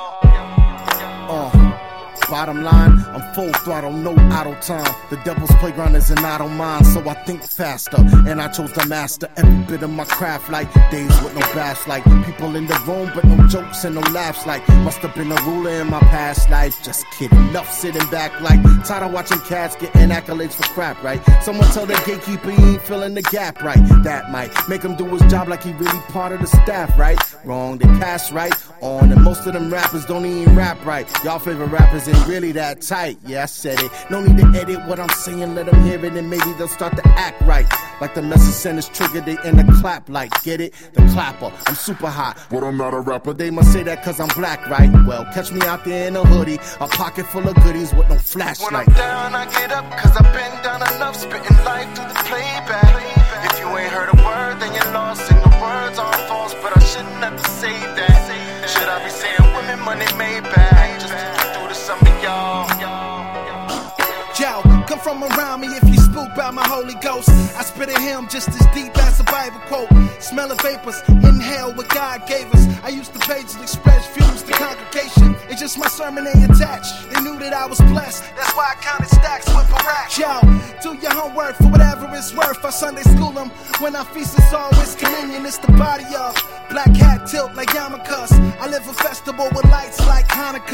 Bottom line, I'm full throttle, no idle time. The devil's playground is an idle mind, so I think faster. And I chose to master every bit of my craft, like days with no bash, like people in the room, but no jokes and no laughs, like must have been a ruler in my past life. Just kidding, enough sitting back, like tired of watching cats getting accolades for crap, right? Someone tell the gatekeeper he ain't filling the gap, right? That might make him do his job like he really part of the staff, right? Wrong, they pass right on, and most of them rappers don't even rap right. Y'all favorite rappers ain't really that tight, yeah, I said it. No need to edit what I'm saying, let them hear it, and maybe they'll start to act right. Like the message sent is triggered, they in the clap like, get it? The clapper, I'm super hot, but I'm not a rapper. They must say that cause I'm black, right? Well, catch me out there in a hoodie, a pocket full of goodies with no flashlight. When I'm down, I get up, cause I've been down enough, spitting life through the playback. If you ain't heard a word, then you're lost, and the words are false, but I shouldn't have to say that. Should I be saying women money made back, just to get through to some of y'all? Yo, come from around me if you spook by my Holy Ghost. I spit a hymn just as deep as a Bible quote. Smell of vapors, inhale what God gave us. I used to page express fumes to congregation. It's just my sermon ain't attached. They knew that I was blessed, that's why I counted stacks with Barack. Yo, do your homework for whatever it's worth. I Sunday school them. When I feast it's always communion, it's the body of black hat tilt like yarmulkes. I live a festival with lights like Hanukkah. This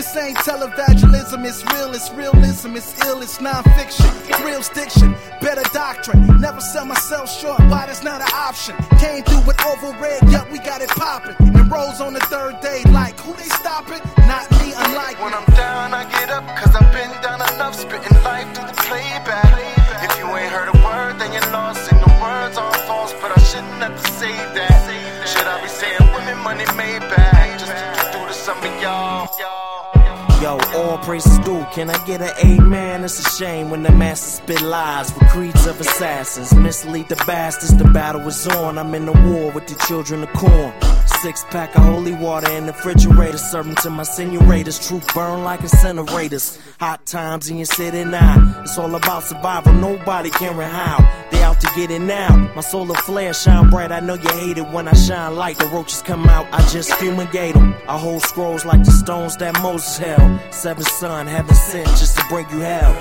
This ain't televangelism, it's realism, it's ill, it's non-fiction, thrills diction, better doctrine. Never sell myself short, why that's not an option. Came through with over red, yep, we got it poppin'. And rose on the third day, like, who they stoppin'? Not me, unlike when I'm down, I get up, cause I've been down enough, spitting life through the playback. If you ain't heard a word, then you're lost, and the words are false, but I shouldn't have to say that. Should I be saying women money made back, just to get through to some of y'all? Yo, all praises due. Can I get an amen? It's a shame when the masses spit lies with creeds of assassins. Mislead the bastards, the battle is on. I'm in the war with the children of corn. 6-pack of holy water in the refrigerator, serving to my senioritas. Truth burn like incinerators. Hot times in your city now. It's all about survival, nobody caring how. They out to get it now. My solar flare shine bright. I know you hate it when I shine light. The roaches come out, I just fumigate them. I hold scrolls like the stones that Moses held. 7 son, heaven sent just to bring you hell.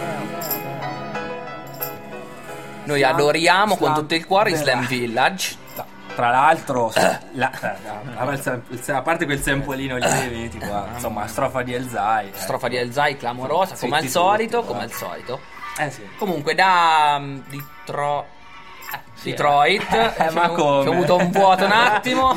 Noi adoriamo con tutto il cuore i Slam Village. Tra l'altro, a parte quel sempolino lì, tipo, insomma, strofa di Elzai. Strofa di Elzai clamorosa, come al solito, come al solito. Sì. Comunque da Detroit, ho avuto un vuoto un attimo.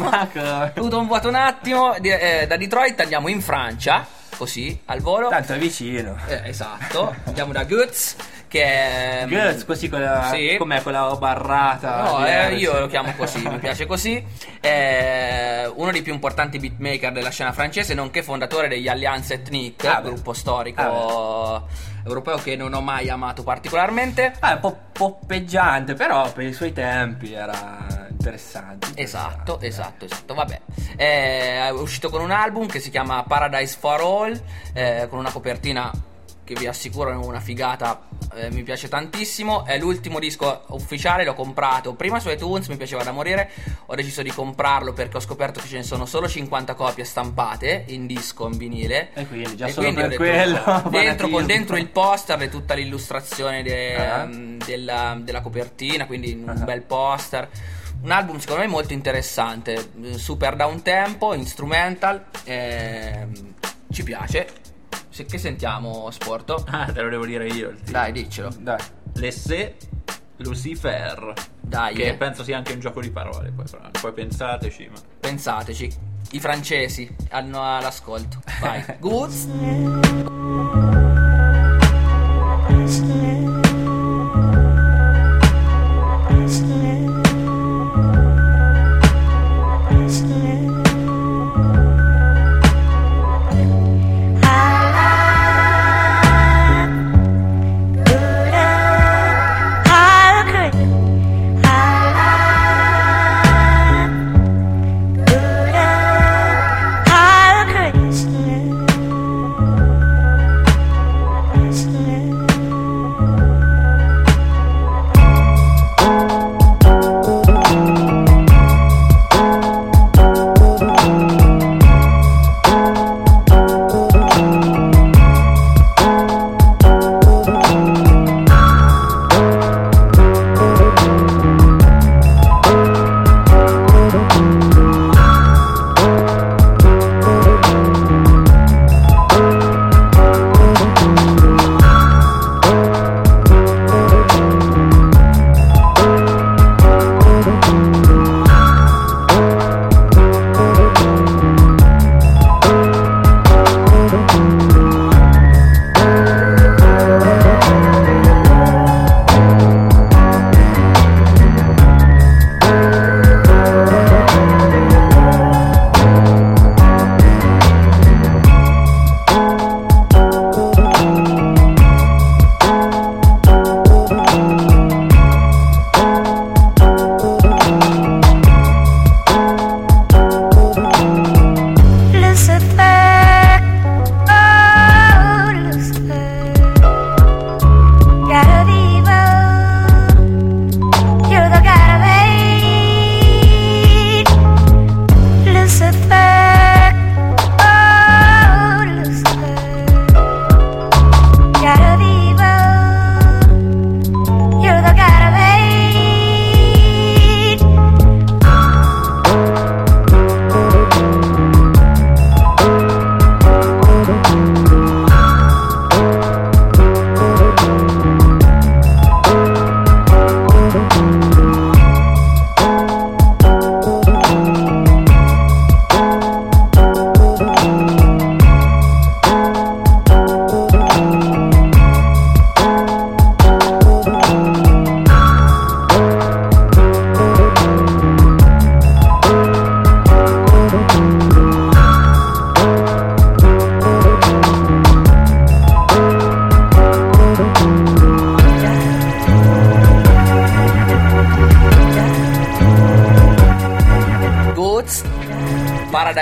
Da Detroit andiamo in Francia, così al volo. Tanto è vicino. Esatto. Andiamo da Guts, che è Guts, così con la, sì. Com'è quella barrata? No, io lo chiamo così, mi piace così. Uno dei più importanti beatmaker della scena francese, nonché fondatore degli Alliance Ethnique, gruppo storico europeo che non ho mai amato particolarmente. Un po' poppeggiante, però per i suoi tempi era interessante. Esatto, vabbè. È uscito con un album che si chiama Paradise for All, con una copertina che vi assicuro è una figata, mi piace tantissimo. È l'ultimo disco ufficiale, l'ho comprato prima su iTunes, mi piaceva da morire. Ho deciso di comprarlo perché ho scoperto che ce ne sono solo 50 copie stampate in disco, in vinile. E quindi già solo per quello con dentro il poster e tutta l'illustrazione della copertina, quindi un bel poster. Un album secondo me molto interessante, super down tempo, instrumental, ci piace. Che sentiamo, Sporto? Te lo devo dire io. Dai, diccelo. Dai. Laissez Lucifer. Dai. Che penso sia anche un gioco di parole. Poi pensateci. Pensateci. I francesi hanno all'ascolto. Vai. Goods.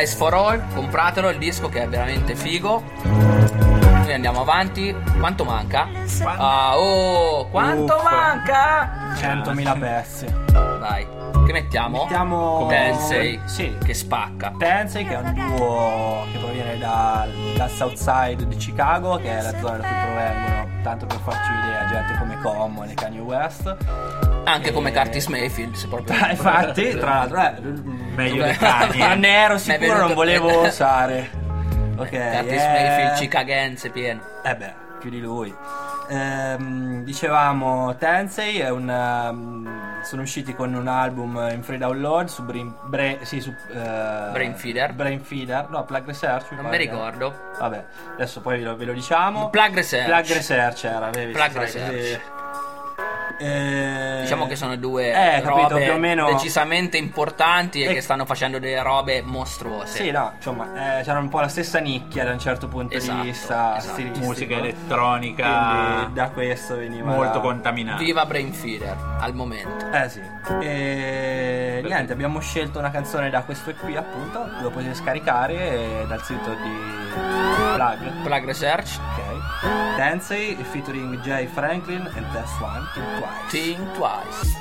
Paradise for All, compratelo il disco che è veramente figo. Noi andiamo avanti. Quanto manca? Quanto manca? 100.000 pezzi. Dai, che mettiamo? Tensei, sì, che spacca. Tensei, che è un duo che proviene dal Southside di Chicago, che è la zona da cui provengono, tanto per farci un'idea, gente come Common e Kanye West. Anche come Curtis Mayfield, se proprio. Infatti, tra l'altro, meglio di Kanye. Non ne ero sicuro, non volevo osare. Ok, Curtis Mayfield, Chicagense pieno. Più di lui. Dicevamo, Tensei è sono usciti con un album in free download su Brain Feeder, no, Plug Research. Non mi ricordo. Vabbè, adesso poi ve lo diciamo. Plug Research era, Plug Research. Diciamo che sono due capito, robe più o meno decisamente importanti e che stanno facendo delle robe mostruose. Sì, no, insomma, c'era un po' la stessa nicchia da un certo punto di vista, stilistico. Musica elettronica, quindi da questo veniva molto contaminata. Viva Brain Feeder al momento. Sì. E niente, abbiamo scelto una canzone da questo EP, appunto, lo potete scaricare dal sito di Plug Research. Ok. Tensei featuring Jay Franklin and That's One Think Twice.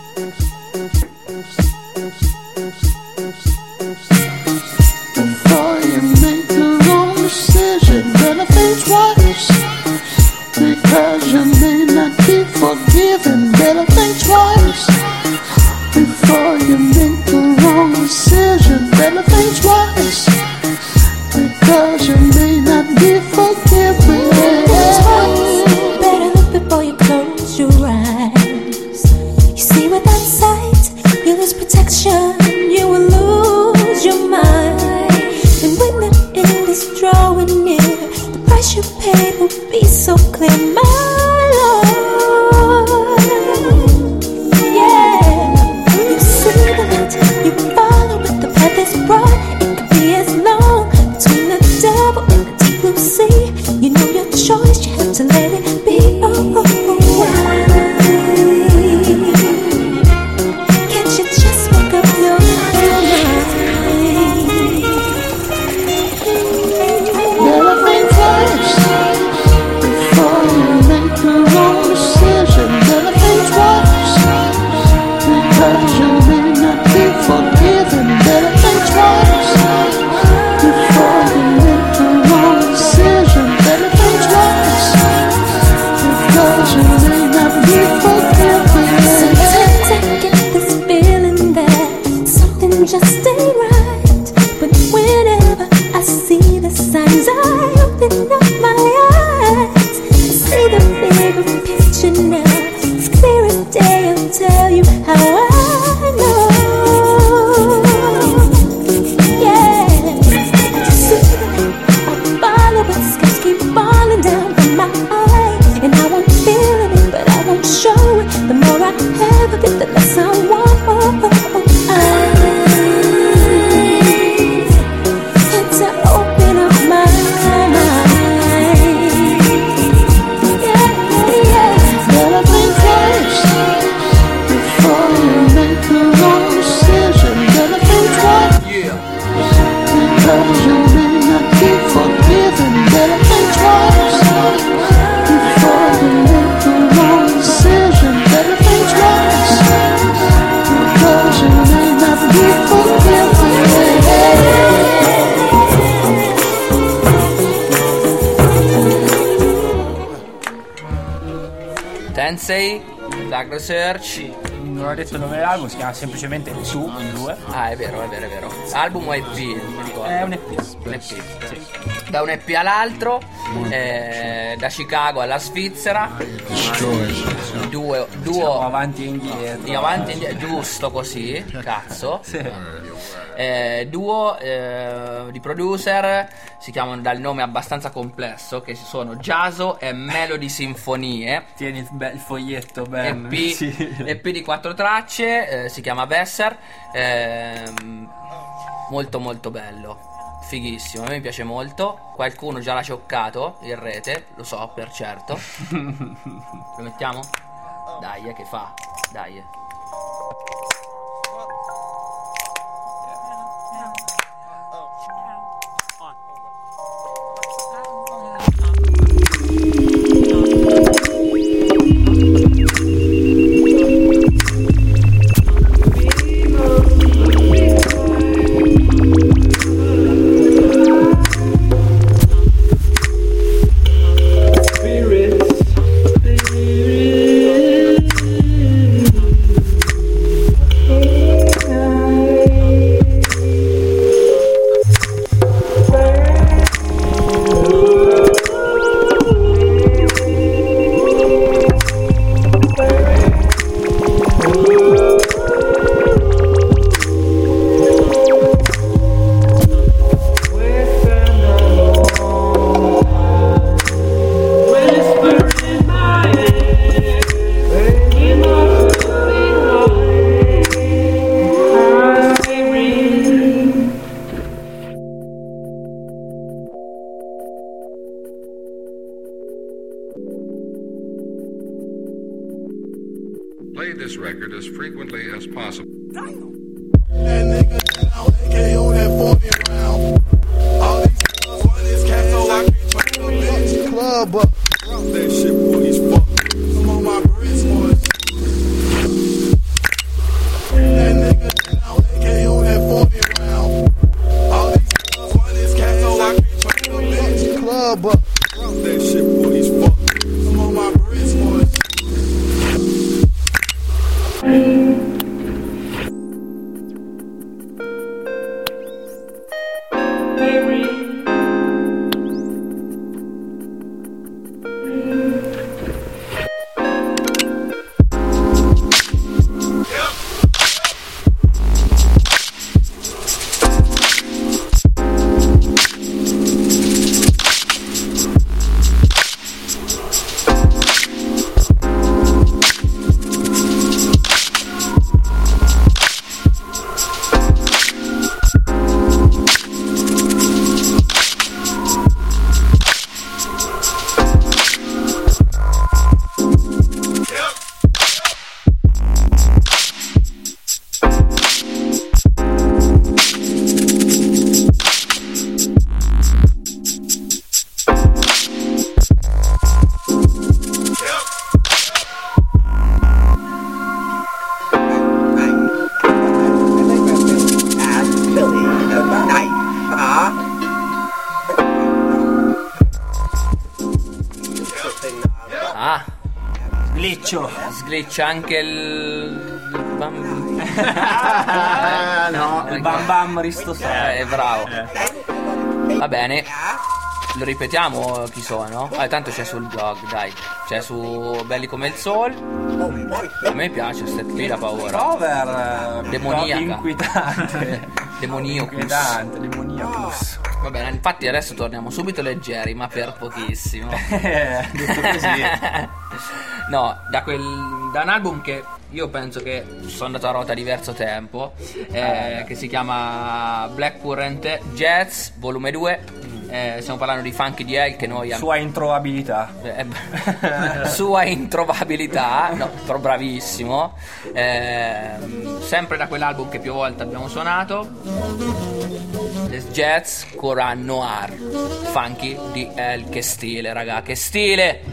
Before you make the wrong decision, better think twice. Because you may not be forgiven, better think twice. Before you make the wrong decision, better think twice. Because you may not be forgiven. Better look before you close your eyes. You see with that sight, you lose protection, you will lose your mind. And when the end is drawing near, the price you paid will be so clear, my Lord. Yeah, you see the light, you follow, but the path is broad. It could be as long between the devil and the deep blue sea. You know your choice, you have to let it be. Can't you just make up your mind? Better think twice before you make the wrong decision. Better think twice because you may not be forgiven. Better think twice before you make the wrong decision. Better think twice because you may not be forgiven. Sometimes I get this feeling that something just ain't right. But whenever I see the signs, I open up my eyes. I see the bigger picture now. It's clear as day, I'll tell you how I know. Yeah, I follow, but scars keep falling down from my eyes. And I won't feel it, but I won't show it. The more I have of it, the less I want. I had to open up my mind. Yeah. Better think twice before you make the wrong decision. Better think twice because you may not be forgiven. Better think twice before you make the wrong decision. Better think twice because you may not be forgiven. Tensei, Plug Research. Non ho detto il nome dell'album, si chiama semplicemente Su, in due. È vero. Album o EP? Non mi ricordo. È un EP. Sì. Da un EP all'altro, da Chicago alla Svizzera. Duo avanti e indietro. Giusto così, cazzo. Sì. Duo di producer, si chiamano dal nome abbastanza complesso, che sono Jaso e Melody Sinfonie. Tieni il foglietto bene. EP di 4 tracce, si chiama Besser. Molto molto bello, fighissimo, a me mi piace molto. Qualcuno già l'ha cioccato in rete, lo so per certo. Lo mettiamo? Dai, che fa? Dai. Play this record as frequently as possible. Club up. That shit booties fuck. I'm on my wrist, boys. That nigga now AK on that 40 round. All these girls want this cat so I can't trust a bitch. Club up. That shit booties fuck. I'm on my wrist, boys. Sglitcha anche il bam no, il bam bam ristosato. Bravo. Va bene, lo ripetiamo chi sono? Tanto c'è sul blog, dai. C'è su Belli come il Sol. A me piace questa qui la paura. Cover demoniaca. Inquietante. Demoniacus. Va bene, infatti adesso torniamo subito leggeri, ma per pochissimo. Detto così. No, da un album che io penso che sono andato a rota diverso tempo, che si chiama Black Current Jazz volume 2. Stiamo parlando di Funky DL, che noi sua introvabilità. Sua introvabilità, no, però bravissimo. Sempre da quell'album che più volte abbiamo suonato, Les Jazz Coran Noir. Funky DL, che stile, raga, che stile!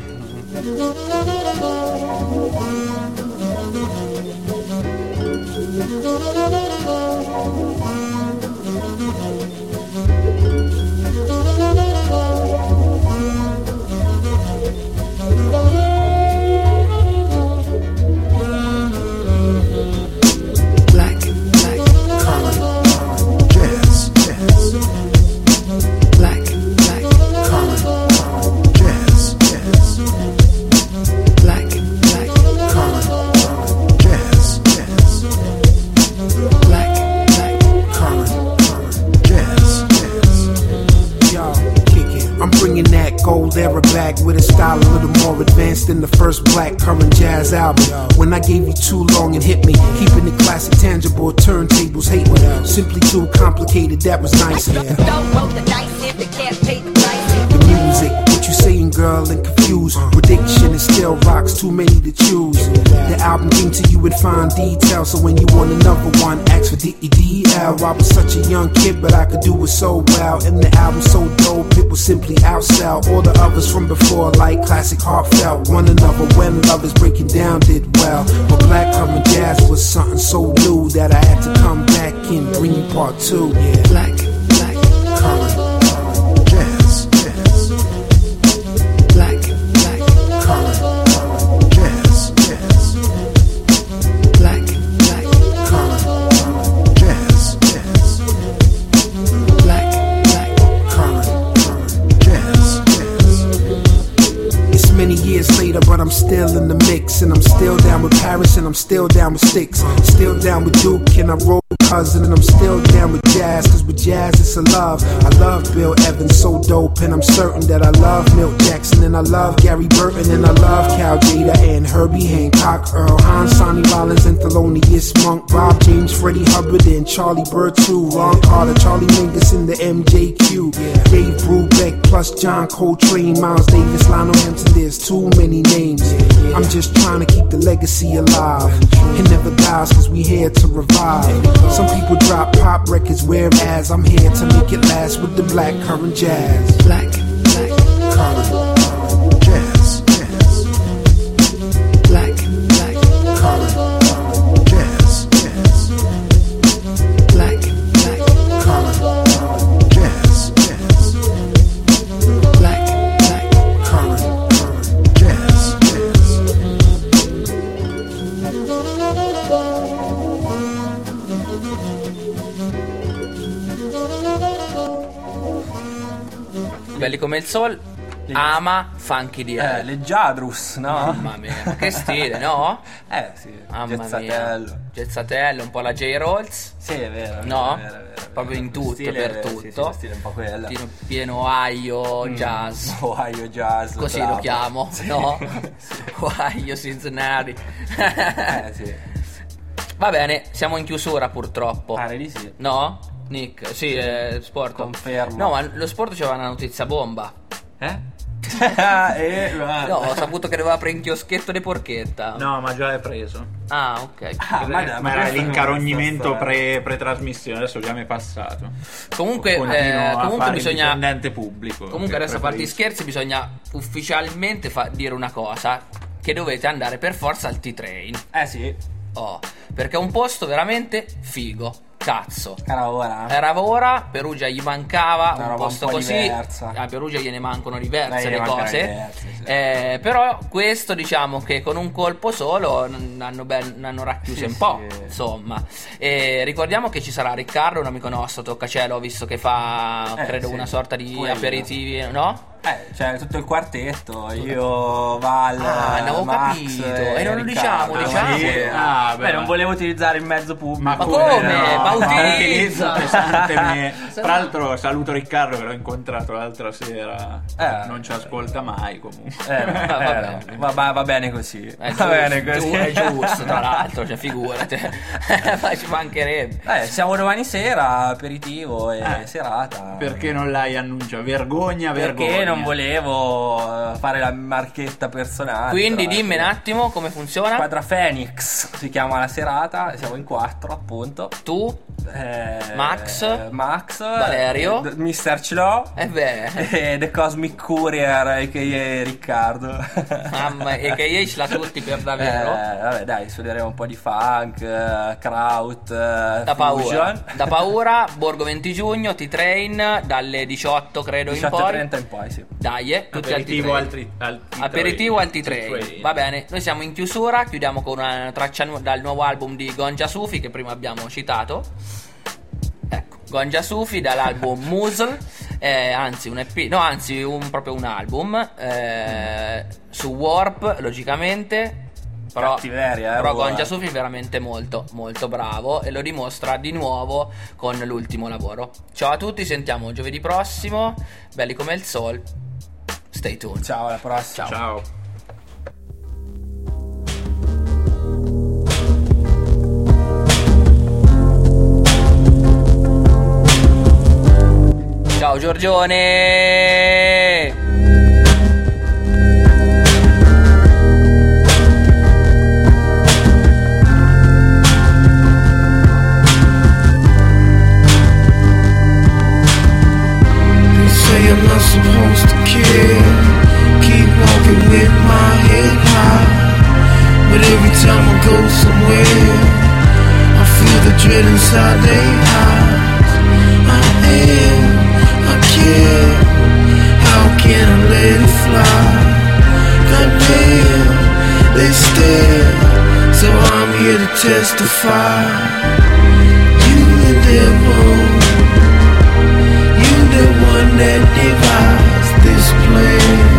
Era back with a style a little more advanced than the first black current jazz album. When I gave you too long and hit me, keeping the classic tangible, turntables hate me. Simply too complicated, that was nice. Yeah. The music, what you saying, girl, and confused. Prediction is still rocks, too many to choose. The album came to you in fine detail, so when you want another one, ask for DEDL. I was such a young kid, but I could do it so well. And the album so dope, it was simply outsell all the others from before, like classic heartfelt. One another when lovers breaking down did well. But black current jazz was something so new that I had to come back and bring you part 2. Yeah, black current jazz. Black current jazz. Black current jazz. Black current jazz. It's many years later, but I'm still in the mix, and I'm still down with Paris, and I'm still down with Sticks, still down with Duke, and I roll cousin, and I'm still down with jazz, cause with jazz it's a love. I love Bill Evans, so dope, and I'm certain that I love Milt Jackson, and I love Gary Burton, and I love Cal Jada and Herbie Hancock, Earl Hines, Sonny Rollins, and Thelonious Monk, Bob James, Freddie Hubbard, and Charlie Bird too, Ron Carter, Charlie Mingus, and the MJQ, Dave Brubeck, plus John Coltrane, Miles Davis, Lionel Hampton. There's too many names. I'm just trying to keep the legacy alive. It never dies, cause we here to revive. Some people drop pop records, whereas I'm here to make it last with the black current jazz. Black current jazz. Black current jazz. Black current jazz. Black current jazz. Belli come il Sol ama Funky DL. Leggiadrus, no? Mamma mia, che stile, no? Sì, Mamma mia. Gezzatello, un po' la J-Rolls. Sì, è vero. No? È vero. Proprio in tutto, Stile, per sì, tutto. sì, lo stile è un po' quello. Pieno Ohio Jazz. Ohio Jazz. Così bravo. lo chiamo, Sì. no? Ohio Cincinnati. Sì. Va bene, siamo in chiusura purtroppo. Pare di sì. No? Nick, sì, sport. Confermo. No, ma lo sport c'era una notizia bomba. No, ho saputo che doveva aprire un chioschetto di porchetta. No, ma già è preso. Ah, ok. Ma era l'incarognimento pre-trasmissione, adesso già mi è passato. Comunque a fare bisogna. il dipendente pubblico. Comunque adesso, a parte gli scherzi, bisogna ufficialmente dire una cosa: che dovete andare per forza al T-Train. Sì. Perché è un posto veramente figo. Cazzo, era ora. Perugia gli mancava una un roba posto un po' così. diversa. A Perugia gliene mancano diverse Gliene le mancano cose. diverse, sì. Però questo, diciamo che con un colpo solo hanno racchiuso un po'. Insomma, ricordiamo che ci sarà Riccardo, un amico nostro, Toccacelo, visto che fa credo una sorta di aperitivi, no? Cioè tutto il quartetto, io, Val, avevo Max, capito. E non lo diciamo. Beh, non volevo utilizzare il mezzo pubblico. Ma come? Ma utilizza. Tra l'altro saluto Riccardo che l'ho incontrato l'altra sera. Non ci ascolta mai comunque. Va bene così. Va bene così. È giusto, tra l'altro, cioè figurati. Ma ci mancherebbe. Siamo domani sera, aperitivo e serata. Perché non l'hai annunciato? Vergogna. Perché non volevo fare la marchetta personale. Quindi dimmi un attimo come funziona. Squadra Phoenix si chiama la serata. Siamo in 4 appunto. Tu, Max, Valerio, Mr. Clo e The Cosmic Courier a.k.a. Riccardo. Mamma, e che ce l'ha tutti per davvero. Vabbè, dai, suoneremo un po' di funk, kraut, da paura. Borgo 20 giugno, T-Train dalle 18 credo 18:30 in poi, sì. Dai, tutti aperitivo aperitivo al T-Train. Va bene, noi siamo in chiusura, chiudiamo con una traccia dal nuovo album di Gonja Sufi che prima abbiamo citato. Ecco, Gonja Sufi dall'album Muzzle, anzi un EP, no, anzi proprio un album su Warp, logicamente. Però Gonja Sufi è veramente molto molto bravo e lo dimostra di nuovo con l'ultimo lavoro. Ciao a tutti, sentiamo giovedì prossimo, belli come il sol. Stay tuned. Ciao, alla prossima. Ciao. Ciao Giorgione. I'm not supposed to care. Keep walking with my head high. But every time I go somewhere, I feel the dread inside their eyes. I care. How can I let it fly? Goddamn, they stare. So I'm here to testify. You the devil. The one that devised this plan,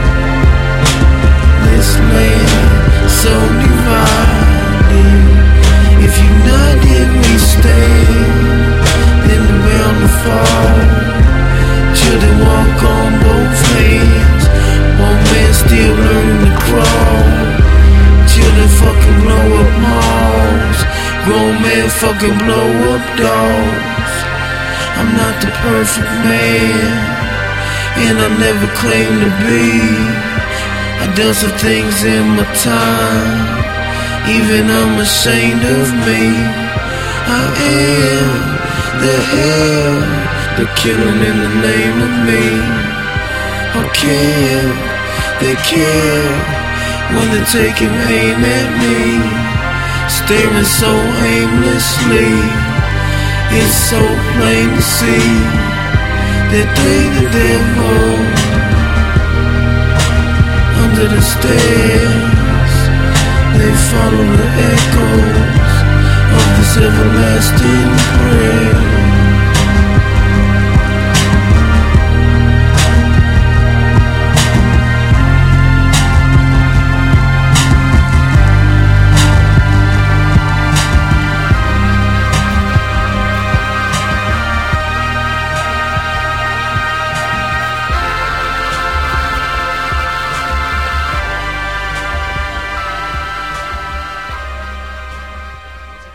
this land so divided. If you not, then we stand. could blow up dolls. I'm not the perfect man, and I never claim to be. I done some things in my time, even I'm ashamed of me. I am the hell, the killing in the name of me. How can they care when they're taking aim at me? Staring so aimlessly, it's so plain to see that they the devil under the stairs. They follow the echoes of this everlasting prayer.